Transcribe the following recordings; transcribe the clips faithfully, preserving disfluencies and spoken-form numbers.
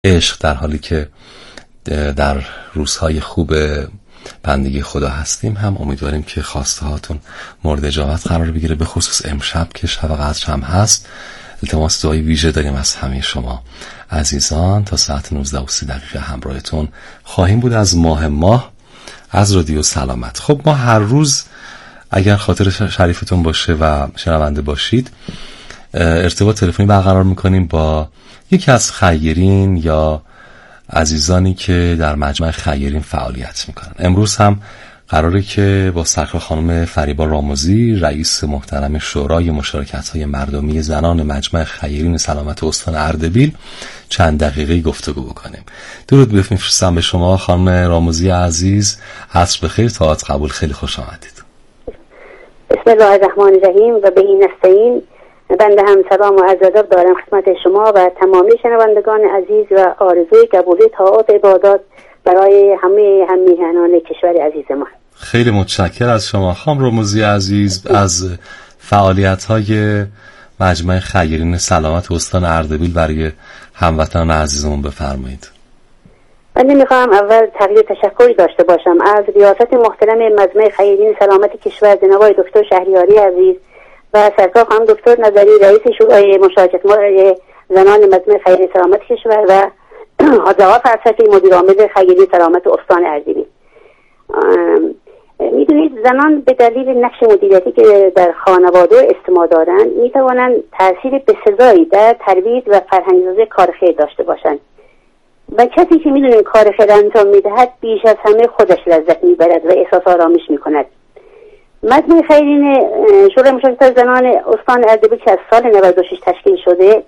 عشق، در حالی که در روزهای خوب بندگی خدا هستیم، هم امیدواریم که خواسته هاتون مورد اجابت قرار بگیره، به خصوص امشب که شب قدر هم هست. التماس دعای ویژه داریم از همه شما عزیزان. تا ساعت نوزده و سی دقیقه همراهتون خواهیم بود از ماه ماه از رادیو سلامت. خب ما هر روز اگر خاطر شریفتون باشه و شنونده باشید ارتباط تلفنی برقرار میکنیم با یکی از خیرین یا عزیزانی که در مجمع خیرین فعالیت میکنن. امروز هم قراره که با سرکار خانم فریبا راموزی، رئیس محترم شورای مشارکت‌های مردمی زنان مجمع خیرین سلامت استان اردبیل، چند دقیقه گفتگو بکنیم. درود بفرستم به شما خانم راموزی عزیز. عصر بخیر، طاعت قبول، خیلی خوش آمدید. بسم الله الرحمن الرحیم و به این نستعین. بنده هم سلام و عرض ادب دارم خدمت شما و تمامی شنوندگان عزیز و آرزوی قبولی طاعات عبادات برای همه هم میهنان کشور عزیز ما. خیلی متشکر از شما خانم راموزی عزیز. از فعالیت‌های مجمع خیرین سلامت استان اردبیل برای هموطنان عزیزمون بفرمایید. من نمیخوام اول تقدیر تشکری داشته باشم از ریاست محترم مجمع خیرین سلامت کشور جناب دکتر شهریاری عزیز و سرکار خانم دکتر نظری رئیس شورای مشارکت زنان مجمع خیرین سلامت کشور و حاج آقا فرسکی مدیر عامل خیرین سلامت استان اردبیل. میدونید زنان به دلیل نقش مدیریتی که در خانواده استماع دارند میتوانند تأثیر بسزایی در ترویج و فرهنگ‌سازی کار خیر داشته باشند و کسی که میدونید کار خیر انجام میدهد بیش از همه خودش لذت میبرد و احساس آرامش میکند. مجمع خیرین شورای مشارکت زنان استان اردبیل که از سال نود و شش تشکیل شده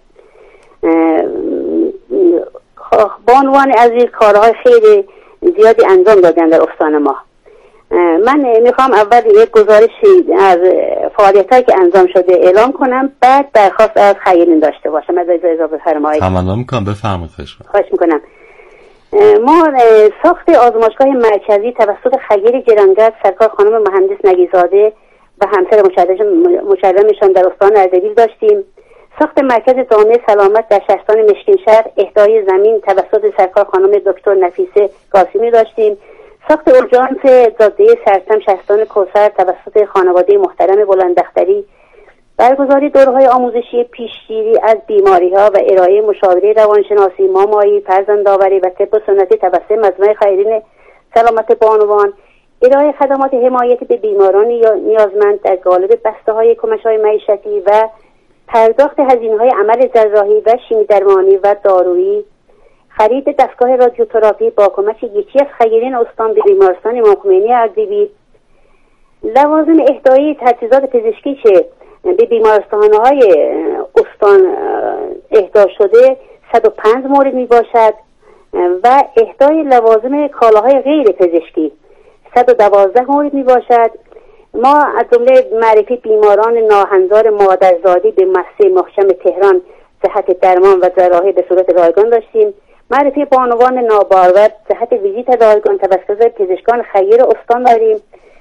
بانوان عزیز کارهای خیلی زیادی انجام دادن در استان ما. من میخوام اول یک گزارشی از فعالیت‌هایی که انجام شده اعلام کنم، بعد درخواست از خیرین داشته باشم. از اجازه بفرمایید. تمام میکنم، بفرمایید. خواهش میکنم. ما ساخت آزمایشگاه مرکزی توسط خیر گرانقدر سرکار خانم مهندس نگیزاده و همسر مشرمشان در استان اردبیل داشتیم. ساخت مرکز جامعه سلامت در شهرستان مشکین شهر اهدای زمین توسط سرکار خانم دکتر نفیسه قاسمی داشتیم. ساخت اورژانس جاده سرسم شهرستان کوثر توسط خانواده محترم بلندختری. برگزاری دوره‌های آموزشی پیشگیری از بیماری‌ها و ارائه مشاوره روانشناسی، مامایی، فرزندآوری و طب سنتی توسط مجمع خیرین سلامت بانوان. ارائه خدمات حمایت به بیماران نیازمند در قالب بسته‌های کمک‌های معیشتی و پرداخت هزینه‌های عمل جراحی و شیمی درمانی و دارویی. خرید دستگاه رادیوتراپی با کمک یکی از خیرین استان به بیمارستان امام خمینی اردبیل. لوازم اهدایی تجهیزات پزشکی که به بیمارستان‌های استان اهدا شده صد و پنج مورد می باشد و اهدای لوازم کالاهای غیر پزشکی صد و دوازده مورد می باشد. ما از جمله معرفی بیماران ناهنجار مادرزادی به مؤسسه محکم تهران صحت درمان و جراحی به صورت رایگان داشتیم. معرفی بانوان نابارور صحت ویزیت رایگان توسط پزشکان خیر استان داریم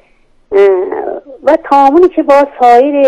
و تعاملی که با سایر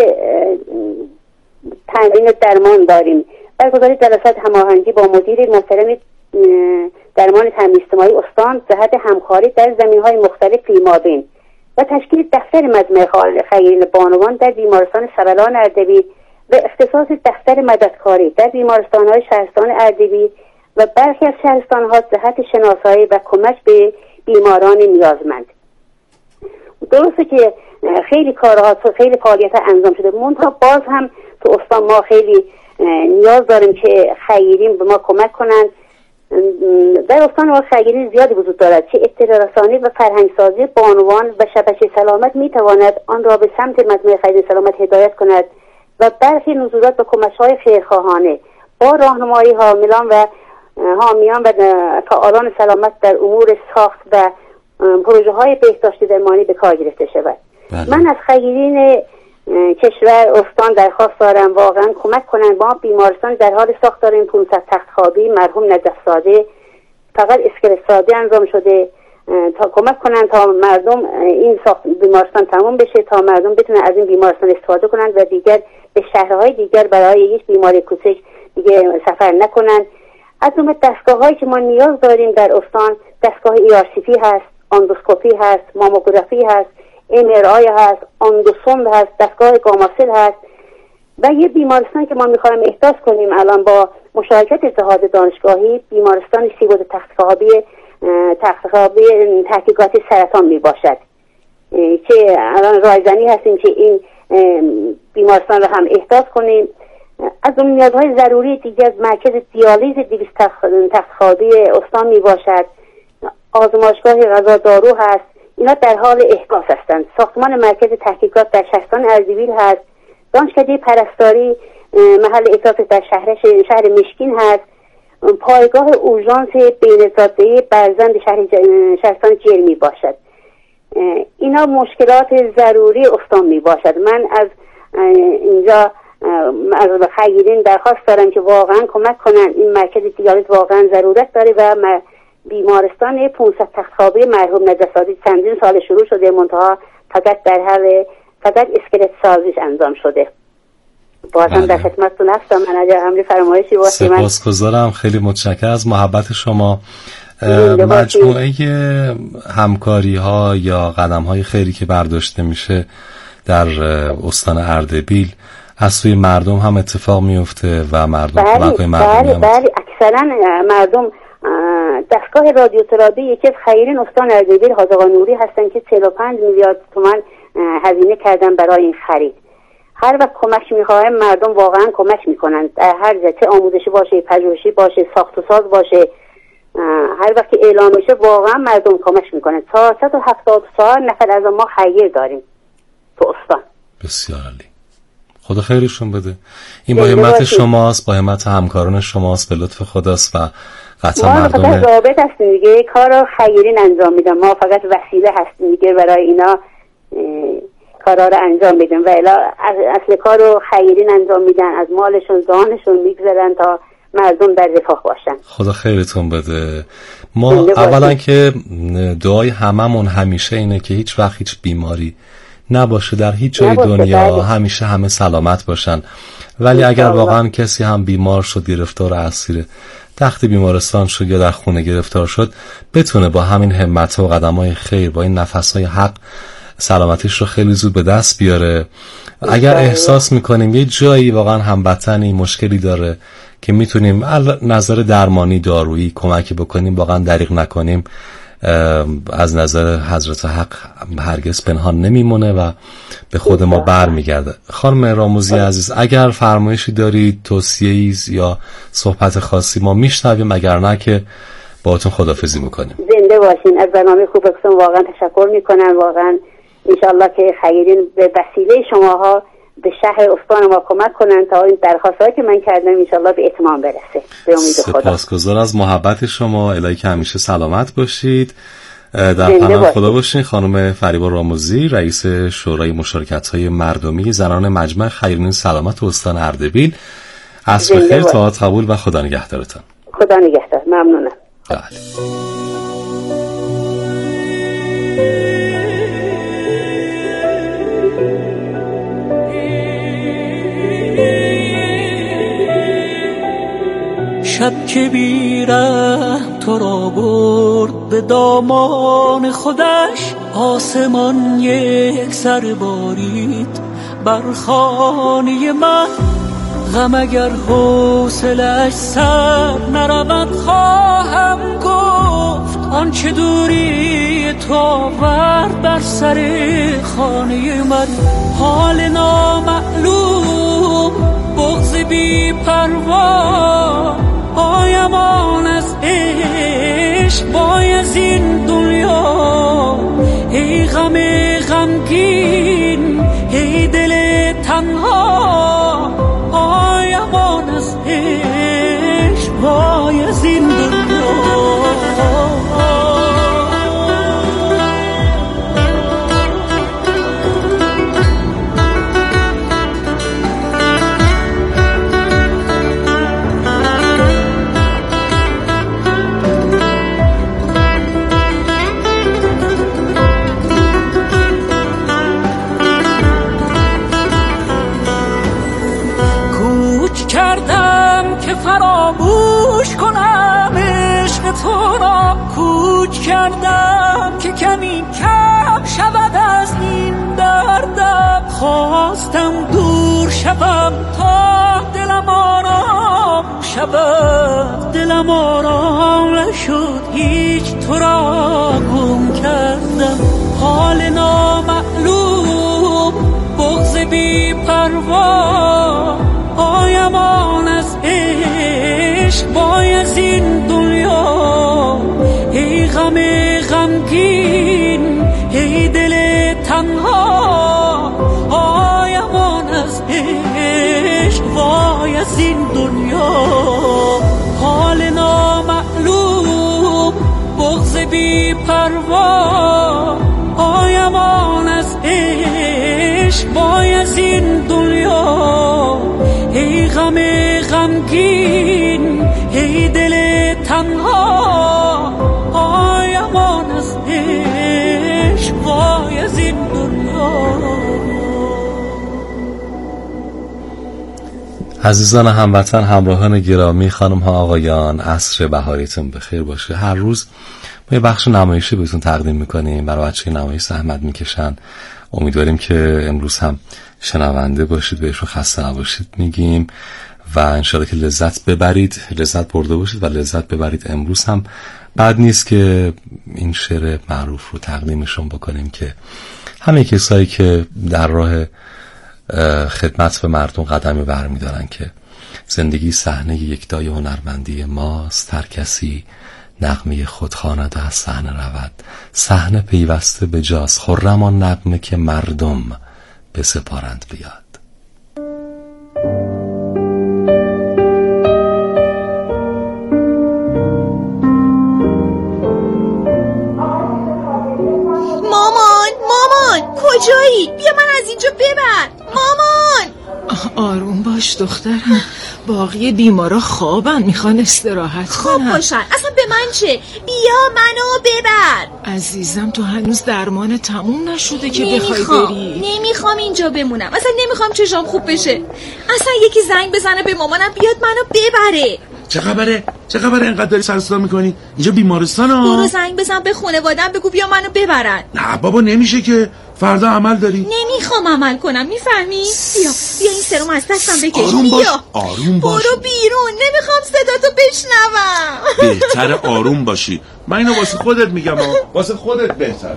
تمرین درمان داریم. برگزاری جلسات هماهنگی با مدیر محترم درمان تامین اجتماعی استان جهت همکاری در زمینه‌های مختلف فیمابین و تشکیل دفتر مجمع خیرین بانوان در بیمارستان سبلان اردبیل و اختصاص دفتر مددکاری در بیمارستان‌های شهرستان اردبیل و برخی از شهرستان‌ها جهت شناسایی و کمک به بیماران نیازمند. درسته که خیلی کارها خیلی فعالیت‌ها انجام شده، منتها باز هم تو استان ما خیلی نیاز داریم که خیرین به ما کمک کنند. در استان ما خیرین زیادی وجود دارد که اطلاع رسانی و فرهنگسازی بانوان و شبکه سلامت میتواند آن را به سمت مجمع خیرین سلامت هدایت کند و برخی نزولات و کمک‌های خیرخواهانه با راهنمایی حاملان و حامیان و فعالان سلامت در امور ساخت و پروژه های بهداشتی درمانی به کار گرفته شود. بله. من از خیرین کشور استان درخواست دارم واقعا کمک کنند. ما بیمارستان در حال ساخت داریم پانصد تخت خوابی مرحوم نجف زاده، فقط اسکلت ساده انجام شده. تا کمک کنند تا مردم این ساخت بیمارستان تمام بشه، تا مردم بتونن از این بیمارستان استفاده کنند و دیگر به شهرهای دیگر برای یک بیماری کوچک دیگه سفر نکنند. از جمله دستگاه هایی که ما نیاز داریم در استان دستگاه ای آر سی پی هست، اندوسکوپی هست، ماموگرافی هست، ام ار آی هست، اندوسوند هست، دستگاه گاماسل هست و یه بیمارستان که ما میخوایم احداث کنیم الان با مشارکت اتحاد دانشگاهی، بیمارستان سیبود تختخوابی تختخوابی تحقیقاتی سرطان می باشد که الان رایزنی هستیم که این بیمارستان رو هم احداث کنیم. از اون نیازهای ضروری دیگه از مرکز دیالیز دیویس تختخوابی استان می باشد، آزمایشگاه غذا دارو هست، اینا در حال احداث هستند. ساختمان مرکز تحقیقات در شهرستان اردبیل هست، دانشکده پرستاری محل احداث در شهر شهر مشکین هست، پایگاه اورژانس بین‌زاده برزند شهر شهرستان جر می باشد. اینا مشکلات ضروری استان می باشد. من از اینجا از خیرین درخواست دارم که واقعا کمک کنن. این مرکز دیالیز واقعا ضرورت داره و بیمارستان پانصد تختخوابی مرحوم نجف‌زاده چندین سال شروع شده، منتها فقط در حال فقط اسکلت سازیش انجام شده. بازم در خدمتتون هستم. من اگر امری فرمایشی باشه من سپاسگزارم. خیلی متشکرم از محبت شما. مجموعه همکاری ها یا قدم های خیری که برداشته میشه در استان اردبیل از سوی مردم هم اتفاق میفته و مردم کمک های مردمی بله هم بله اکثرا مردم. دستگاه رادیوتراپی یکی از خیرین استان اردبیل حاج آقا نوری هستن که چهل و پنج میلیارد تومان هزینه کردن برای این خرید. هر وقت کمک میخواهم مردم واقعا کمک میکنن، در هر جا، چه آموزشی باشه، پژوهشی باشه، ساخت و ساز باشه، هر وقت که اعلام میشه واقعا مردم کمک میکنن. چهارصد و هفتاد و چهار نفر از ما خیر داریم تو استان. بسیار عالی. خدا خیرشون بده. این با همت شماست، با همت همکاران شماست، به لطف خداست و قطعا مردم ما فقط رابط هستیم دیگه، کارو خیرین انجام میدم، ما فقط وسیله هستیم دیگه برای اینا کارا رو انجام میدن و الا اصل کارو خیرین انجام میدن، از مالشون دانشون میگذارن تا مردم در رفاه باشن. خدا خیرتون بده. ما اولا که دعای هممون همیشه اینه که هیچ وقت هیچ بیماری نباشه در هیچ جای دنیا، بله. همیشه همه سلامت باشن. ولی اگر واقعا کسی هم بیمار شد، گرفتار اسیر تخت بیمارستان شد یا در خونه گرفتار شد، بتونه با همین همت و قدم‌های خیر، با این نفس‌های حق سلامتیش رو خیلی زود به دست بیاره. اگر احساس میکنیم یه جایی واقعا هموطنی مشکلی داره که میتونیم نظر درمانی دارویی کمکی بکنیم، واقعا دریغ نکنیم، از نظر حضرت حق هرگز پنهان نمیمونه و به خود ما بر میگرده. خانم راموزی عزیز، اگر فرمایشی دارید، توصیه‌ای یا صحبت خاصی ما میشنویم، اگر نه که باهاتون خداحافظی میکنیم. زنده باشین. از برنامه خوبتون واقعا تشکر میکنم. واقعا انشالله که خیرین به وسیله شماها به شهر استان ما کمک کنن تا این درخواستایی که من کردم انشالله به اتمام برسه. به امید خدا. سپاسگزار از محبت شما. الهی که همیشه سلامت باشید. در پناه خدا باشین. خانم فریبا راموزی، رئیس شورای مشارکت‌های مردمی زنان مجمع خیرین سلامت استان اردبیل. عصر خیر، تا قبول و خدا نگهدارتان. خدا نگهدار. ممنونم. بله. شب که بیرحم تو را برد به دامان خودش، آسمان یک سر بارید بر خانه من. غم اگر حوصله‌اش سر نرود خواهم گفت، آنچه دوری تو آورد بر سر خانه من. حال نامعلوم، بغض بی پروا، پایمان از عشق باید این دنیا. ای غم غمگین، ای دل تنها، پایمان از عشق باید این دنیا. کردم که کمی کم شود از این دردم، خواستم دور شوم تا دلم آرام شود، دلم آرام نشد هیچ تو را گم کردم. حال نامعلوم بغض بی پروا، آیمان از عشق وای از این دنیا. ای غم غمگین ای دل تنها، آیمان از عشق وای از این دنیا. حال نامعلوم بغض بی پروا، آیمان از عشق وای از این دنیا. ای غم غمگین ای دل تنها، آیمان از عشق وای از این دنیا. عزیزان هموطن، همراهان گرامی، خانم ها آقایان، عصر بهاریتون بخیر باشه. هر روز ما یه بخش نمایشی بهتون تقدیم میکنیم، برای بچه نمایش زحمت میکشن. امیدواریم که امروز هم شنونده باشید، بهشون خسته نباشید میگیم و انشاءالله که لذت ببرید، لذت برده باشید و لذت ببرید. امروز هم بد نیست که این شعر معروف رو تقدیمشون بکنیم که همه کسایی که در راه خدمت به مردم قدمی برمیدارن که زندگی صحنه یکتای هنرمندی ماست، هر کسی نغمه خود خواند و از صحنه رود، صحنه پیوسته به جاست، خرم آن نغمه که مردم بسپارند بیاد. مامان مامان کجایی؟ بیا من از اینجا ببر مامان. آروم باش دخترم، باقی بیمارا خوابن، میخوان استراحت خواب کنن. باشن، اصلا به من چه؟ بیا منو ببر. عزیزم تو هنوز درمان تموم نشده که نمیخوام. بخوای بری. نمیخوام اینجا بمونم، اصلا نمیخوام چشام خوب بشه. اصلا یکی زنگ بزنه به مامانم بیاد منو ببره. چه خبره؟ چه خبره اینقدر داری سر صدا میکنی؟ اینجا بیمارستانه. برو زنگ بزن به خانواده‌ام بگو بیا منو ببرن. نه بابا نمیشه که، فردا عمل داری. نمیخوام عمل کنم، میفهمی؟ بیا بیا این سرم از دستم بکش. آروم باش. بیا. آروم باش. برو بیرون، نمیخوام صداتو بشنوم. بهتر آروم باشی. من اینو واسه خودت میگم ها. واسه خودت بهتره.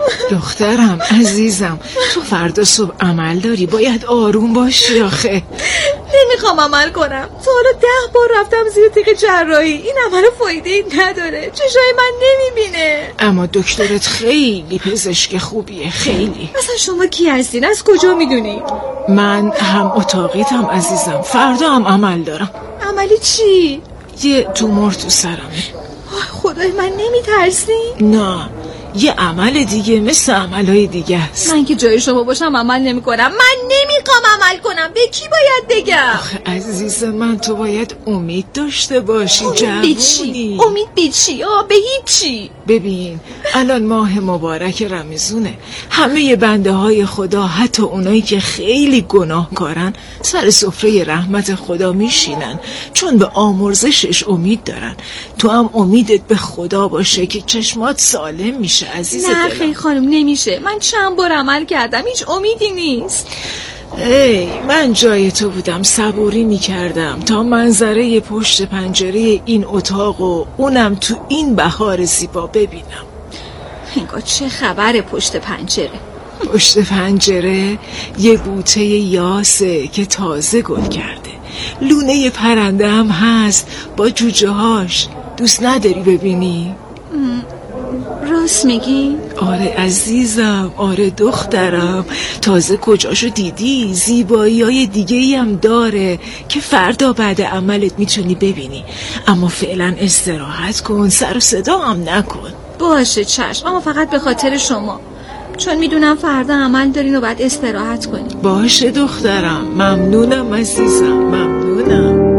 دخترم عزیزم، تو فردا صبح عمل داری، باید آروم باشی آخه. نمیخوام عمل کنم. تا حالا ده بار رفتم زیر تیغ جراحی، این عمل فایده نداره، چشای من نمیبینه. اما دکترت خیلی پزشک خوبیه، خیلی. اصلا شما کی هستین؟ از کجا میدونی؟ من هم اتاقیتم عزیزم، فردا هم عمل دارم. عملی چی؟ یه تومور تو سرمه. خدای من نمیترسی؟ نه، یه عمل دیگه مثل عملهای دیگه است. من که جای شما باشم عمل نمی کنم. من نمیخوام عمل کنم. به کی باید بگم؟ آخه عزیز من تو باید امید داشته باشی. امید به چی؟ امید به چی؟ آه به هیچی. ببین الان ماه مبارک رمضونه، همه بنده های خدا، حتی اونایی که خیلی گناهکارن، سر سفره رحمت خدا میشینن چون به آمرزشش امید دارن. تو هم امیدت به خدا باشه که چشمات سالم میشه عزیز دلم. نه خیلی خانم نمیشه، من چند بار عمل کردم، هیچ امیدی نیست. ای من جای تو بودم صبوری میکردم تا منظره پشت پنجره این اتاق و اونم تو این بهار زیبا ببینم. انگار چه خبره پشت پنجره؟ پشت پنجره یه بوته یاسه که تازه گل کرده، لونه پرنده هم هست با جوجه هاش. دوست نداری ببینی؟ راست میگی؟ آره عزیزم، آره دخترم، تازه کجاشو دیدی؟ زیبایی های دیگه ای هم داره که فردا بعد عملت میتونی ببینی، اما فعلا استراحت کن، سر و صدا هم نکن. باشه چشم، اما فقط به خاطر شما، چون میدونم فردا عمل دارین و بعد استراحت کنین. باشه دخترم، ممنونم عزیزم، ممنونم.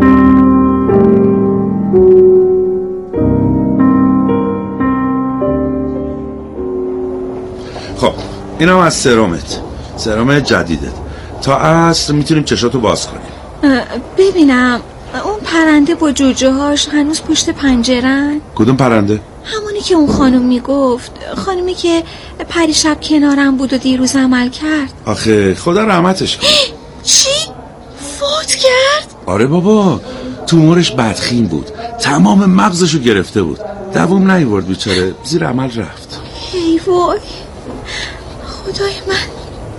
خب اینم از سرمت، سرم جدیدت. تا عصر میتونیم چشاتو باز کنیم. ببینم اون پرنده با جوجه هاش هنوز پشت پنجرن؟ کدوم پرنده؟ همونی که اون خانم میگفت، خانمی که پریشب کنارم بود و دیروز عمل کرد. آخه خدا رحمتش کنه. چی؟ فوت کرد؟ آره بابا، تومورش بدخیم بود، تمام مغزشو گرفته بود، دوام نیورد بیچاره، زیر عمل رفت. ای وای خدای من.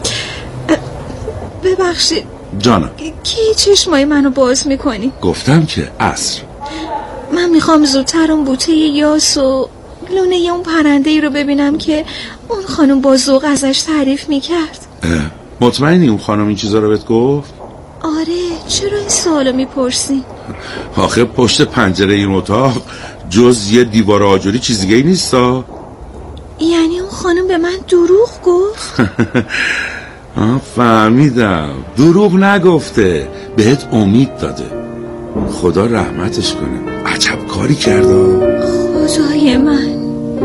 ببخشید جانم. کی چشمای منو باز میکنی؟ گفتم که عصر. من میخوام زودتر اون بوته یاس و لونه ی اون پرنده ای رو ببینم که اون خانم با ذوق ازش تعریف میکرد. مطمئنی اون خانم این چیزا رو بهت گفت؟ آره، چرا این سوالو میپرسی؟ آخه پشت پنجره این اتاق جز یه دیوار آجوری چیز دیگه ای نیستا؟ یعنی اون خانم به من دروغ گفت؟ آه فهمیدم، دروغ نگفته، بهت امید داده. خدا رحمتش کنه، عجب کاری کرده. خدای من.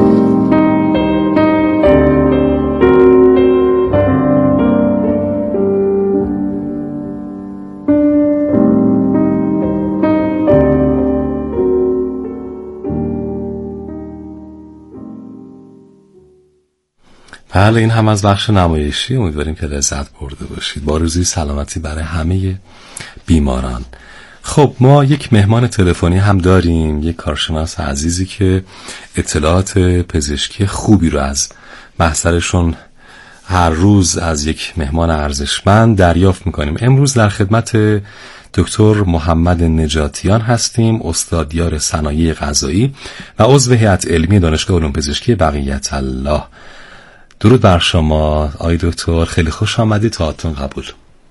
بله، این هم از بخش نمایشی. امیدواریم که لذت برده باشید. با روزی سلامتی برای همه بیماران. خب ما یک مهمان تلفنی هم داریم، یک کارشناس عزیزی که اطلاعات پزشکی خوبی رو از محضرشون هر روز از یک مهمان ارزشمند دریافت میکنیم. امروز در خدمت دکتر محمد نجاتیان هستیم، استادیار صنایع غذایی و عضو هیئت علمی دانشگاه علوم پزشکی بقیت الله. درود بر شما آقای دکتر، خیلی خوش آمدید، تاعتون قبول.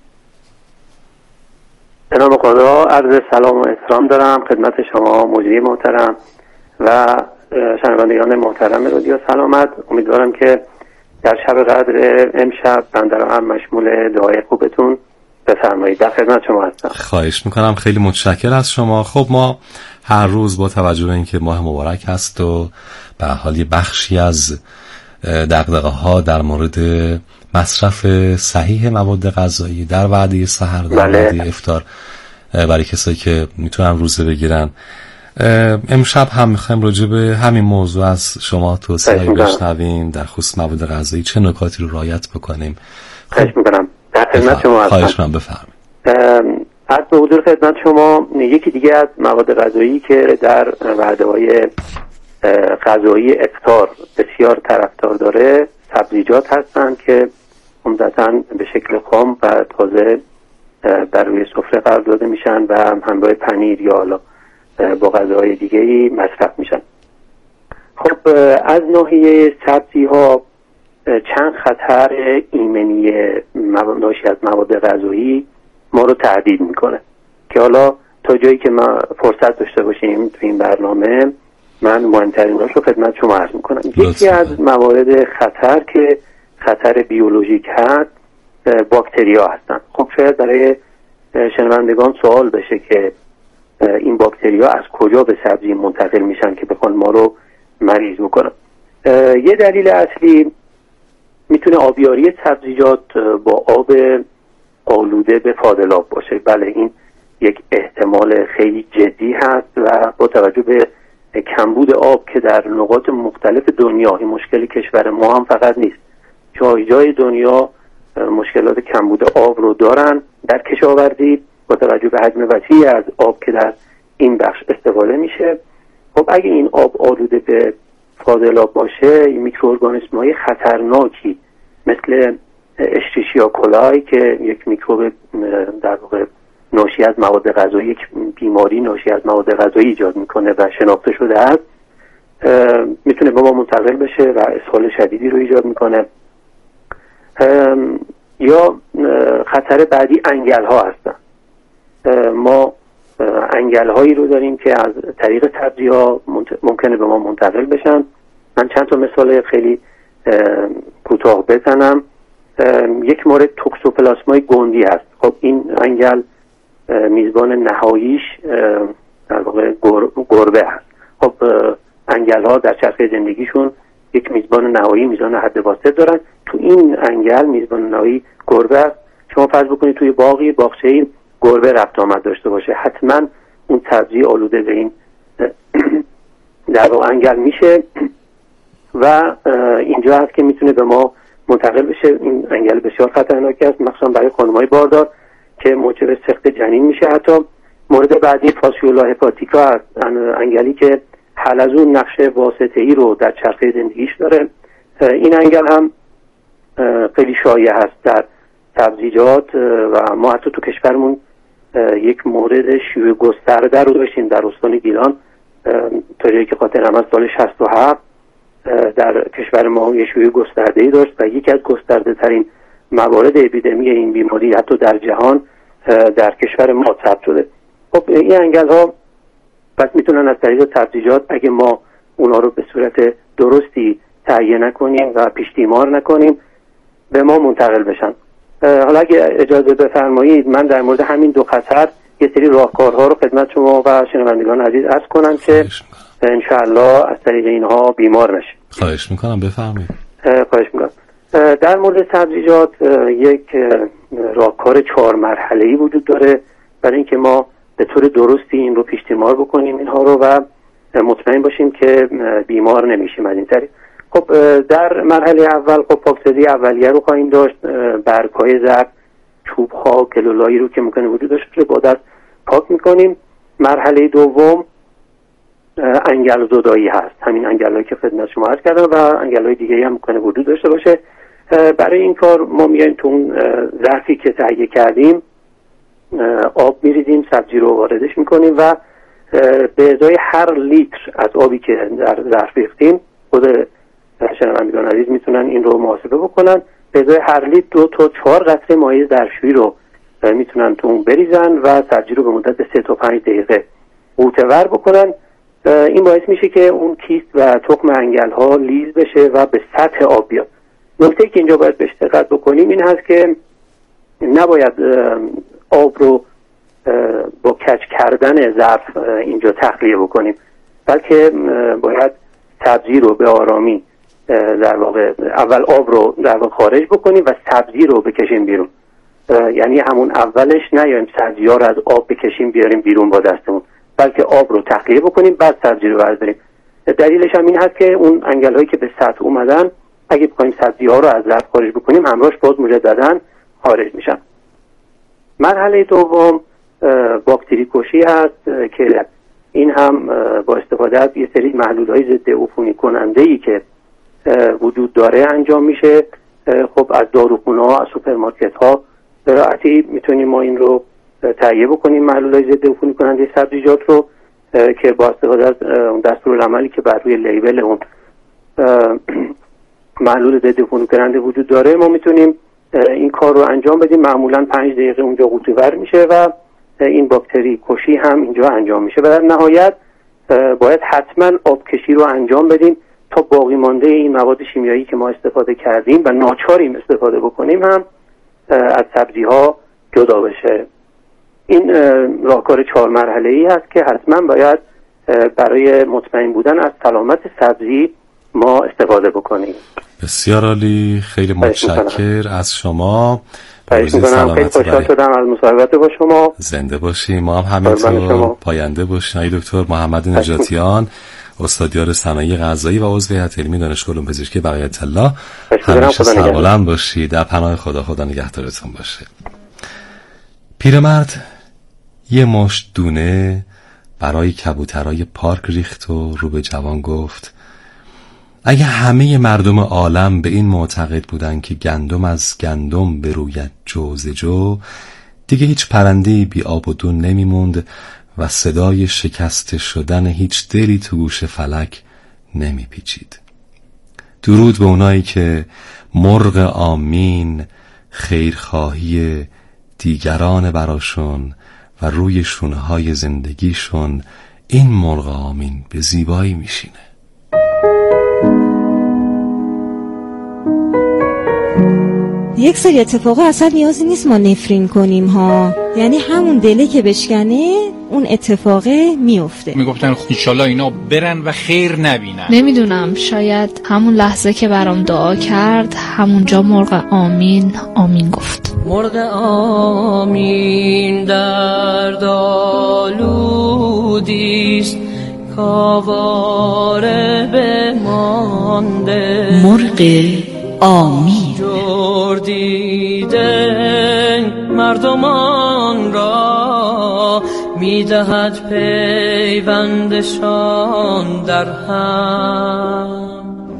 به نام خدا عرض سلام و احترام دارم خدمت شما مجری محترم و شنوندگان محترم رادیو سلامت. امیدوارم که در شب قدر امشب بنده را هم مشمول دعای خوبتون بفرمایید. در خدمت شما هستم. خواهش میکنم، خیلی متشکر از شما. خب ما هر روز با توجه به اینکه ماه مبارک هست و به حال یه بخشی از دغدغه ها در مورد مصرف صحیح مواد غذایی در وعده سحر، در بله. وعده افطار برای کسایی که میتونن روزه بگیرن، امشب هم میخوایم راجع به همین موضوع از شما توصیه‌ای بشنویم در خصوص مواد غذایی، چه نکاتی رو رعایت بکنیم. خواهش میکنم. در خدمت شما هستم. خواهش من بفرمایید. از به حضور خدمت شما یکی دیگه از مواد غذایی که در وعده‌های غذایی افطار بسیار طرفدار داره سبزیجات هستند که عمدتاً به شکل خام و تازه بر روی سفره قرار داده میشن و همراه پنیر یا حالا با غذاهای دیگه‌ای مصرف میشن. خب از ناحیه سبزی ها چند خطر ایمنی ناشی از مواد غذایی ما رو تهدید میکنه که حالا تا جایی که ما فرصت داشته باشیم تو این برنامه من مهمتریناش رو خدمت شما عرض میکنم. یکی از موارد خطر که خطر بیولوژیک هست باکتریا هستن. خب شاید برای شنوندگان سوال بشه که این باکتریا از کجا به سبزی منتقل میشن که بخوان ما رو مریض بکنن. یه دلیل اصلی میتونه آبیاری سبزیجات با آب آلوده به فاضلاب باشه. بله، این یک احتمال خیلی جدی هست و با توجه به کمبود آب که در نقاط مختلف دنیا، این مشکل کشور ما هم فقط نیست، جای جای دنیا مشکلات کمبود آب رو دارن در کشاورزی با توجه به حجم وسیعی از آب که در این بخش استفاده میشه. خب اگه این آب آلوده به فاضلاب باشه، این میکروارگانیسم‌های خطرناکی مثل اشتیشیا کولای که یک میکروب در واقع ناشی از مواد غذایی، یک بیماری ناشی از مواد غذایی ایجاد میکنه و شناخته شده است، میتونه به ما منتقل بشه و اسهال شدیدی رو ایجاد میکنه. یا خطر بعدی انگل ها هستن. ما انگل هایی رو داریم که از طریق سبزی ها ممکنه به ما منتقل بشن. من چند تا مثال خیلی کوتاه بزنم. یک مورد توکسوپلاسمای گندی هست. خب این انگل میزبان نهاییش در واقع گربه هست. خب انگل ها در چرخه زندگیشون یک میزبان نهایی، میزبان حد واسط دارن. تو این انگل میزبان نهایی گربه هست. شما فرض بکنید توی باغی، باغچه‌ای گربه رفت آمد داشته باشه، حتما اون سبزی آلوده به این در واقع انگل میشه و اینجا هست که میتونه به ما منتقل بشه. این انگل بسیار خطرناک است، مخصوصا برای خانم‌های باردار که موجب سقط جنین میشه. حتی مورد بعدی فاسیولا هپاتیکا است، انگلی که حلزون نقش واسطه‌ای رو در چرخه زندگیش داره. این انگل هم خیلی شایع هست در سبزیجات و ما حتی تو کشورمون یک مورد شیوع گسترده رو داشتیم در استان گیلان، تا جایی که خاطرم از سال شصت و هفت در کشور ما یه شیوع گسترده‌ای داشت و یکی از گسترده ترین موارد اپیدمی این بیماری حتی در جهان در کشور ما ثبت شده. خب این انگل ها پس میتونن از طریق سبزیجات اگه ما اونا رو به صورت درستی تهیه نکنیم و پیشتیمار نکنیم به ما منتقل بشن. حالا اگه اجازه بفرمایید من در مورد همین دو خطر یه سری راهکارها رو خدمت شما و شنوندگان عزیز عرض کنم که انشاءالله از طریق اینها بیمار نشیم. خواهش میکنم بفرمایید. خواهش میکنم. در مورد سبزیجات یک راهکار چهار مرحله‌ای وجود داره برای اینکه ما به طور درستی این رو پیشتیمار بکنیم اینها رو و مطمئن باشیم که بیمار نمیشیم از این طریق. خب در مرحله اول خب پاکسازی اولیه رو خواهیم داشت. برگ‌های زرد، چوب‌ها، گلولایی رو که ممکنه وجود داشته باشه با دست پاک میکنیم. مرحله دوم انگل زدایی هست، همین انگل‌هایی که خدمت شما عرض کردم و انگل‌های دیگه‌ای هم ممکنه وجود داشته باشه. برای این کار ما میایم تو اون ظرفی که تهیه کردیم آب میریزیم، سبزی رو واردش میکنیم و به ازای هر لیتر از آبی که در ظرف ریختیم، خود شنوندگان عزیز میتونن این رو محاسبه بکنن، به ازای هر لیتر دو تا چهار قطره مایع ظرفشویی رو میتونن تو اون بریزن و سبزی رو به مدت سه تا پنج دقیقه غوطه‌ور بکنن. این باعث میشه که اون کیست و تخم انگل ها لیز بشه و به سطح آب بیاد. نکته که اینجا باید بهش دقت بکنیم این هست که نباید آب رو با کج کردن ظرف اینجا تخلیه بکنیم، بلکه باید سبزی رو به آرامی در واقع اول آب رو در واقع خارج بکنیم و سبزی رو بکشیم بیرون. یعنی همون اولش نیایم سبزی ها رو از آب بکشیم بیاریم بیرون با دستمون، بلکه آب رو تخلیه بکنیم بعد سبزی رو برداریم. دلیلش هم این هست که اون انگل هایی که به سطح اومدن اگه بخوایم سبزی ها رو از ظرف خارج بکنیم همراهش باز مجدداً خارج میشن. مرحله دوم باکتری کشی هست که این هم با استفاده از یه سری محلول‌های ضد عفونی کننده‌ای که وجود داره انجام میشه. خب از داروخونه‌ها، از سوپرمارکت‌ها به راحتی میتونیم ما این رو تهیه بکنیم، محلول‌های ضد عفونی کننده سبزیجات رو که با استفاده از دستورالعملی که بر روی لیبل اون محلول ضد عفونی کننده وجود داره ما میتونیم این کار رو انجام بدیم. معمولاً پنج دقیقه اونجا قوطی‌ور میشه و این باکتری کشی هم اینجا انجام میشه و در نهایت باید حتما آبکشی رو انجام بدیم تا باقی مانده این مواد شیمیایی که ما استفاده کردیم و ناچاریم استفاده بکنیم هم از سبزی ها جدا بشه. این راهکار چهار مرحله‌ای هست که حتما باید برای مطمئن بودن از سلامت سبزی ما استفاده بکنیم. بسیار عالی، خیلی متشکر از شما. خیلی خوشحال شدم از مصاحبت با شما. زنده باشی. ما هم همینطور پاینده باشیم. آقای دکتر محمد نجاتیان، استادیار صنایع غذایی و عضو هیئت علمی دانشگاه علوم پزشکی بقیت الله، همیشه سربلند باشی، در پناه خدا. خدا نگهدارتون باشه. پیرمرد یه مشت دونه برای کبوترای پارک ریخت و رو به جوان گفت اگه همه مردم عالم به این معتقد بودن که گندم از گندم بروید جو ز جو، دیگه هیچ پرنده‌ای بی آب و دون نمیموند و صدای شکسته شدن هیچ دلی تو گوش فلک نمیپیچید. درود به اونایی که مرغ آمین خیرخواهی دیگران براشون و روی شونه‌های زندگیشون این مرغ آمین به زیبایی میشینه. یک سری اتفاقا اصلا نیازی نیست ما نفرین کنیم ها، یعنی همون دله که بشکنه اون اتفاقه میفته. میگفتن انشالله اینا برن و خیر نبینن. نمیدونم، شاید همون لحظه که برام دعا کرد همونجا مرغ آمین آمین گفت. مرغ آمین در دالودیست کاواره بمانده مرغ آمین جور دیده مردمان را میدهد پیوندشان در هم.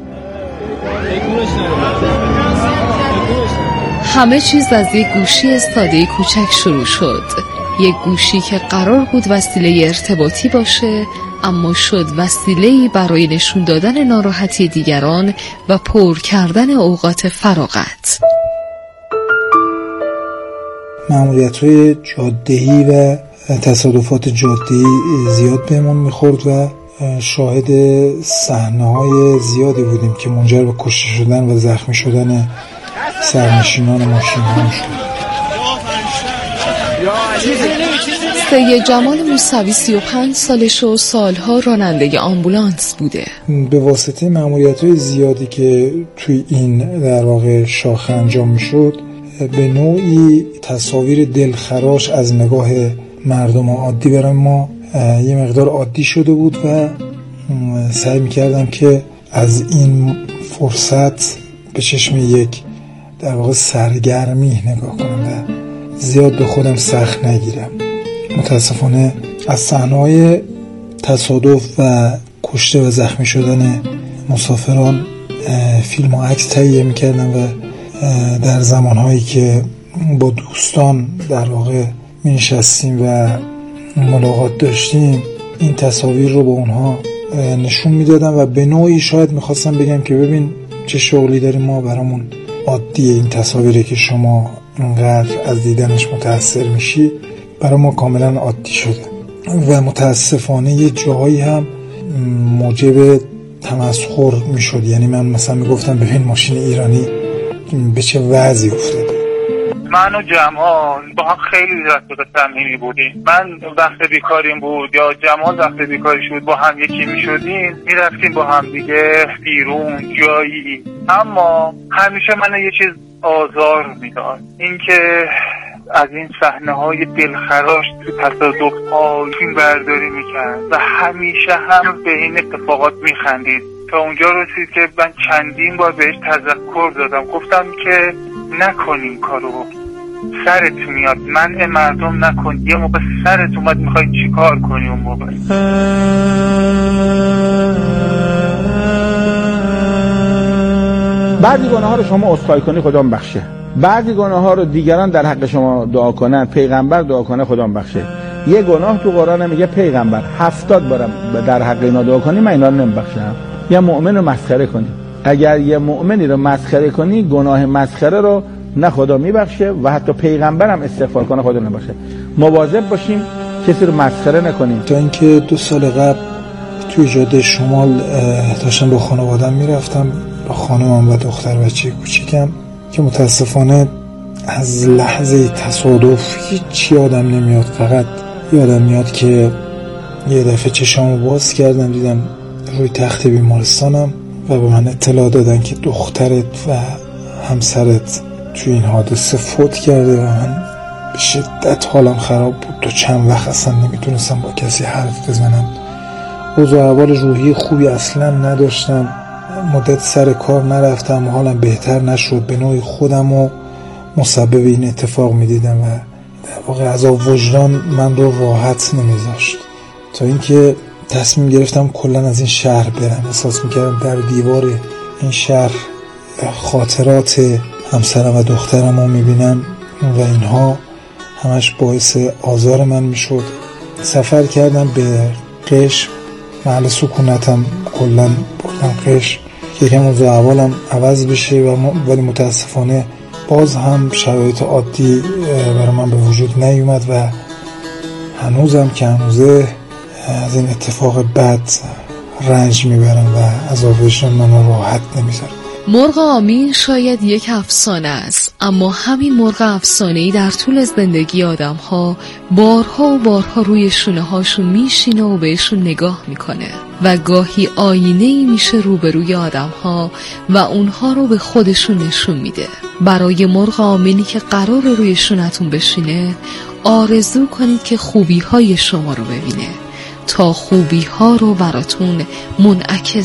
همه چیز از یک گوشی ساده کوچک شروع شد. یک گوشی که قرار بود وسیله ارتباطی باشه، اما شد وسیله‌ای برای نشون دادن ناراحتی دیگران و پر کردن اوقات فراغت. مأموریت‌های جاده‌ای و تصادفات جاده‌ای زیاد بهمون می‌خورد و شاهد صحنه‌های زیادی بودیم که منجر به کشته شدن و زخمی شدن سرنشینان ماشین‌ها شد. سید جمال موسوی سی و پنج سالش و سالها راننده آمبولانس بوده. به واسطه مأموریت‌های زیادی که توی این در واقع شاخه انجام می‌شد، به نوعی تصاویر دلخراش از نگاه مردم عادی برای ما یه مقدار عادی شده بود و سعی می‌کردم که از این فرصت به چشم یک در واقع سرگرمی نگاه کنم و زیاد به خودم سخت نگیرم. متاسفانه از صحنه‌های تصادف و کشته و زخمی شدن مسافران فیلم و عکس تهیه می‌کردم و در زمانهایی که با دوستان در واقع می‌نشستیم و ملاقات داشتیم این تصاویر رو به اونها نشون میدادم و به نوعی شاید می‌خواستم بگم که ببین چه شغلی داریم ما، برامون عادیه این تصاویری که شما انقدر از دیدنش متأثر میشی برای ما کاملا عادی شده و متاسفانه یه جاهایی هم موجب تمسخر میشد. یعنی من مثلا میگفتم ببین ماشین ایرانی به چه وضعی افتاده. من و جمال با هم خیلی رفیق صمیمی بودیم. من وقت بیکاریم بود یا جمال وقت بیکاریش بود با هم یکی میشدیم، میرفتیم با هم دیگه بیرون جایی. اما همیشه من یه چیز آزار میداد، اینکه از این صحنه های دلخراش تو تصادف ها فیلم برداری میکرد و همیشه هم به این اتفاقات میخندید تا اونجا رسید که من چندین بار بهش تذکر دادم، گفتم که نکنین کارو، سرت میاد، منع مردم نکن، یه موقع سرت اومد میخوای چی کار کنی اون موقع. بعضی گناه ها رو شما عذرخواهی کنی خدا بخشه، بعضی گناه ها رو دیگران در حق شما دعا کنن، پیغمبر دعا کنه خدا بخشه. یه گناه تو قرآن میگه پیغمبر هفتاد بارم در حق اینا دعا کنی من اینا رو نمیبخشم. یه مؤمن رو مسخره کنی، اگر یه مؤمنی رو مسخره کنی گناه مسخره رو نه خدا میبخشه و حتی پیغمبر هم استغفار کنه خدا نمیبخشه. مواظب باشیم کسی رو مسخره نکنیم. تا اینکه دو سال قبل توی جاده شمال داشتم با خانوادم میرفتم، با خانمم و دختر بچه کوچیکم، که متاسفانه از لحظه تصادف هیچ یادم نمیاد، فقط یادم میاد که یه دفعه چشامو باز کردم دیدم روی تخت بیمارستانم و به من اطلاع دادن که دخترت و همسرت توی این حادثه فوت کرده و من به شدت حالم خراب بود. تا چند وقت اصلا نمیتونستم با کسی حرف بزنم، اوضاع احوال روحی خوبی اصلا نداشتم، مدت سر کار نرفتم و حالم بهتر نشد. به نوعی خودم و مسبب این اتفاق میدیدم و در واقع عذاب وجدان من رو راحت نمیذاشت، تا اینکه تصمیم گرفتم کلا از این شهر برم. احساس میکردم در دیوار این شهر خاطرات همسرم و دخترم رو میبینم و اینها همش باعث آزار من میشد. سفر کردم به قشم، محل سکونتم کلا بردم قشم، یکم اوضاع احوالم عوض بشه و ولی متاسفانه باز هم شرایط عادی برای من به وجود نیومد و هنوزم که هنوزه از این اتفاق بد رنج میبرم و عذاب وجدان من راحت نمیذارم. مرغ آمین شاید یک افسانه است، اما همین مرغ افسانه‌ای در طول زندگی آدم‌ها بارها و بارها روی شونه هاشون میشینه و بهشون نگاه میکنه و گاهی آینه‌ای میشه روبروی آدم‌ها و اونها رو به خودشون نشون میده. برای مرغ آمینی که قرار روی شونتون بشینه آرزو کنید که خوبی‌های شما رو ببینه، تا خوبی ها رو براتون منعکس